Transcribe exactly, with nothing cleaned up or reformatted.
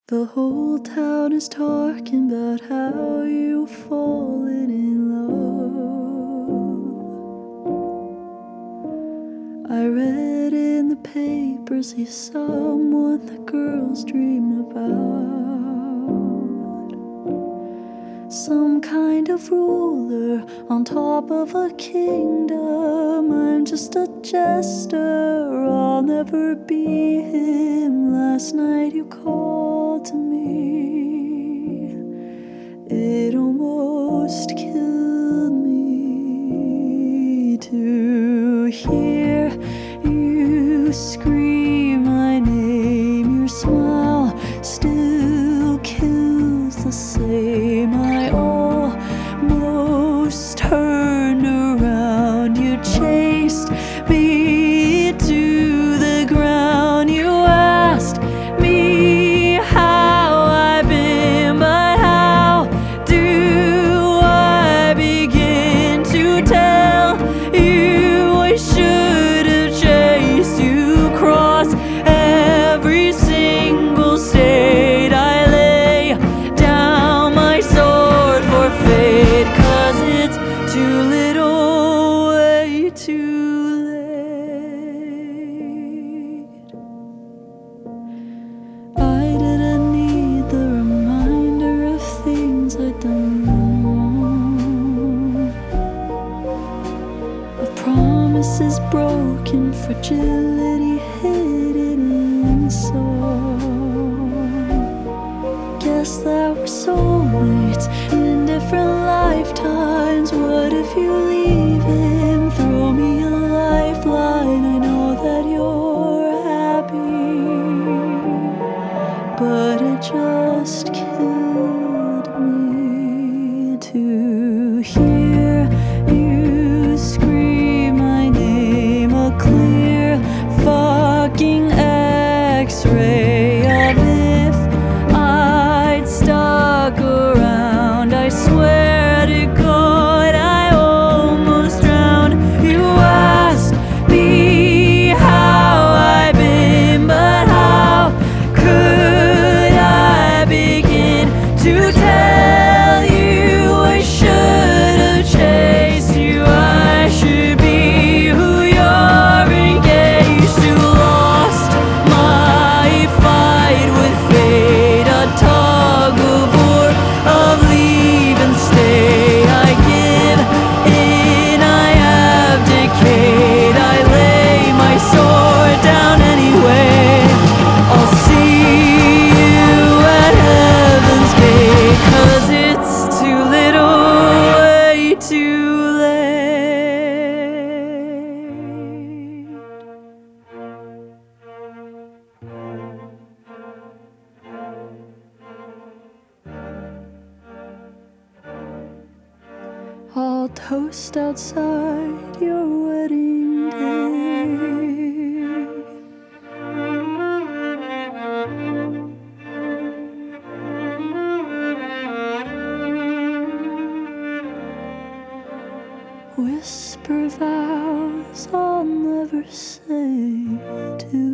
The whole town is talking about how you've fallen in love. I read in the papers he's someone the girls dream about. Some kind of ruler on top of a kingdom. I'm just a jester, I'll never be him. Last night you called to me, it almost killed me to hear you scream my name. Your smile still kills the same. I almost turned around. You chased me to the ground. You asked me how I've been, but how do I begin to tell you I should have chased you across every single state? I lay down my sword for fate, 'cause it's too little, way too late. I didn't need the reminder of things I'd done wrong, of promises broken, fragility hidden in song. Guess that we're soulmates in different lifetimes. What if you leave him? Throw me a lifeline. I know that you're happy, but it just killed me to hear you scream my name. A clear fucking X-ray of if I'd stuck around. I swear to God I almost drowned. You asked me how I've been, but how could I begin to tell you I should have chased you? I should be who you're engaged to. Lost my fight with fate, a tug of war of leave and stay. I give in, I abdicate, I lay my sword down anyway. I'll see you at heaven's gate, 'cause it's too little, way too late. I'll toast outside your wedding day. Whisper vows I'll never say to